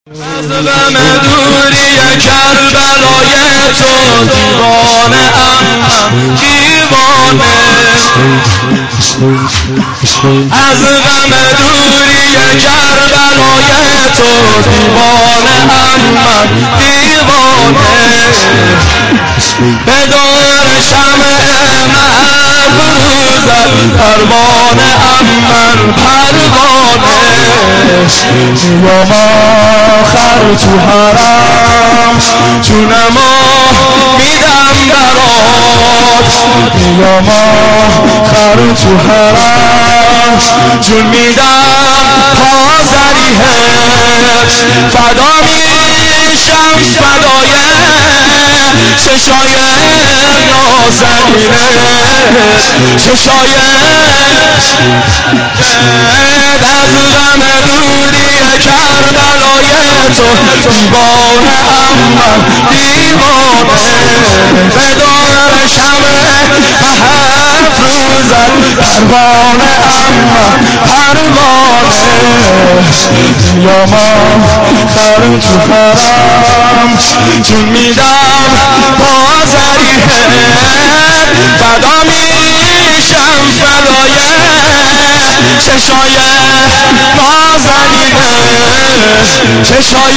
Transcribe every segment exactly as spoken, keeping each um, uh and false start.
از غم دوری کربلای تو دیوانه ام دیوانه از غم دوری کربلای تو دیوانه ام دیوانه به دور شمع مفروزد پروانه ام من پروانه یا ما خر تو حرم جونمو میدم برات یا ما خر تو حرم جون میدم پازریه فدا میشم فدای چشای نازنینه چشای از غم دوری کربلای تو دیوانه ام من دیوانه به دور شمع مفروزد پروانه ام من پروانه یا ما خر تو حرم جون میدم بازریه فدا میشم فدای چشای نازنینه چشای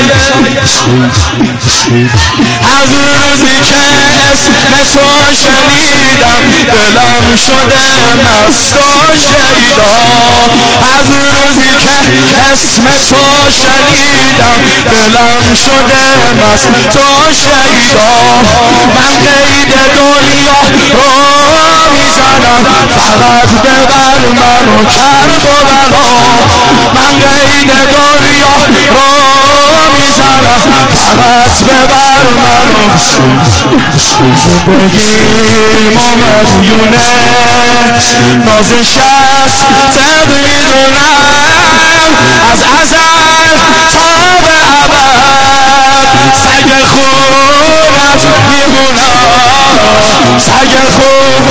از روزی که اسم تو شنیدم دلم شده مست و شیدا از روزی که اسم تو شنیدم دلم شده مست و شیدا من قید دنیا رو میزنم فقط ببر منو کرب و بلا من قید دنیا رو میزنم فقط ببر منو زندگیم و مدیونه نازش است تب میدونم از ازل تا به ابد سگ خونت میمونم سگ خون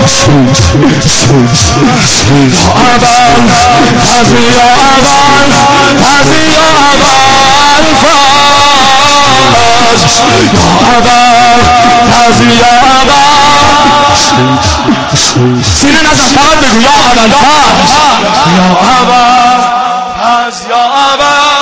اول از یا اول از یا اول فاز یا اول از یا اول سینه نزن فقط بگو یا اول فاز یا اول از یا اول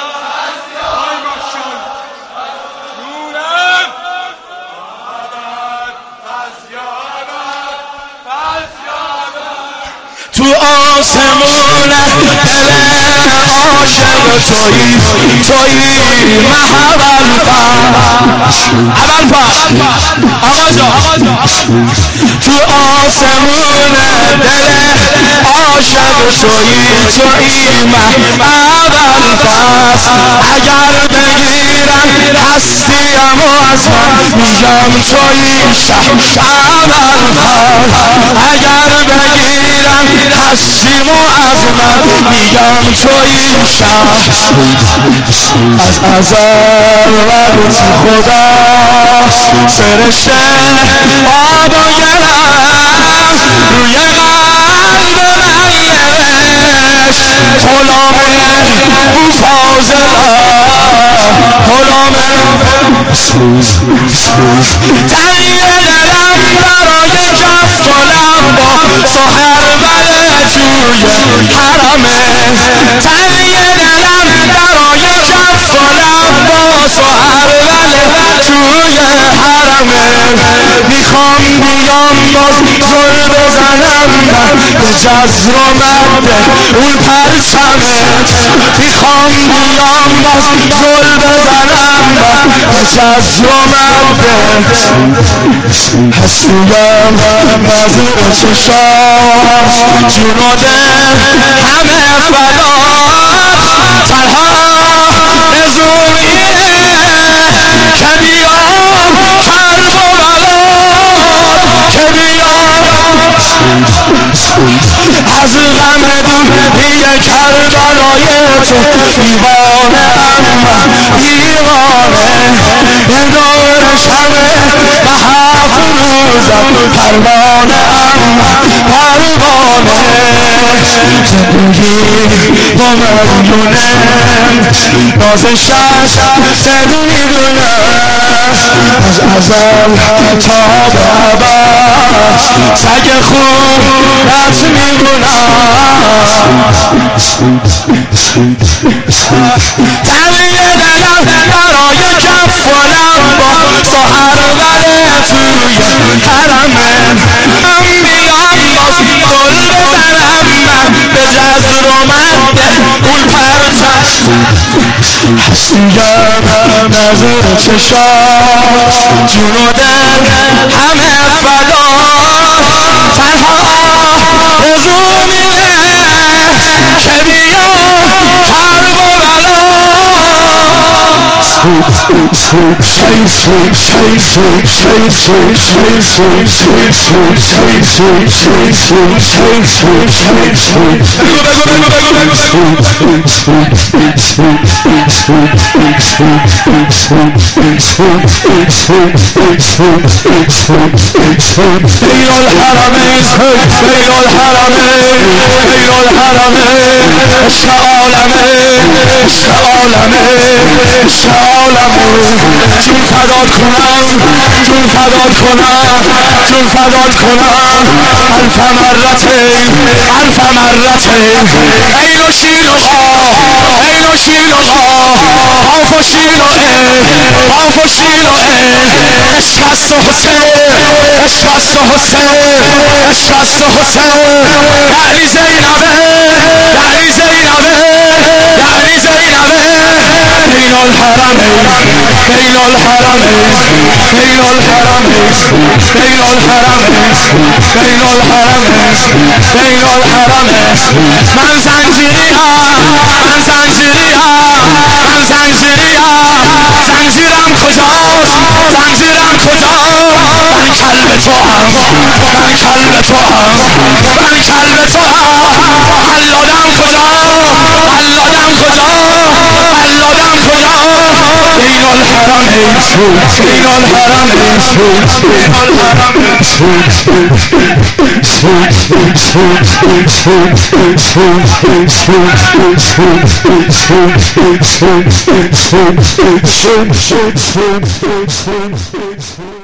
تو آسمون دل عاشق تویی تویی محب الفرش اول فرش آقا جا آقا جا تو آسمون دل عاشق تویی تویی محب الفرش اگر بگیرن هستیم و از من میگم تویی شه اول فرش اگر بگیرن هستیم و از من میگم تویی شه از ازل و تو خدا سرشته آب و گلم روی قلب نگرش غلام او فاضلم غلام تنی دلم برای کف کنم با سحر بله توی حرمه تنی دلم برای کف کنم با سحر بله توی حرمه میخوام بیام باز زل بزنم به جزر و مده اون پرچمت میخوام بیام باز زل بزنم به جزر و مده هستیم نظر چشام جون و دل همه فدات تنها نزوریه که بیام کرب و بلاد که بیام از غم دوری کربلای تو دیوانه ام دیوانه به دور شمع مفروزد پروانه ام پروانه زندگی با من دونه نازش از میدونه از ازل تا به ابد سگ خونت میدونم تنیه دلم برای کف و لبا سحر وله توی حرمه من بیام باز گل بزنم من به جزر و مده اون پرچم هستیم نظر چشم جون و دل همه فدا تنها حضومیه که بیا حرب و بلا بين الحرمين بين الحرمين بين الحرمين الشعالمين الشعالمين الشعالمين جون فدات کنم جون فدات کنم جون فدات کنم الف مرتين الف مرتين عين و شیل و آه عین و شیل و آه آف و شیل و اه آف و شیل و اه عشق است و حسین عشق است و حسین عشق است و حسین یعنی زینبه یعنی زینبه یعنی زینبه بین الحرمین بین الحرمین بین الحرمین بین الحرمین بین الحرمین بین الحرمین من زنجیریم من زنجیریم من زنجیریم زنجیرم کجاست زنجیرم کجاست من کلب تو هم من کلب تو هم من کلب تو هم حلادم کجا حلادم کجا حلادم کجا بین الحرمین بین الحرمین بین الحرمین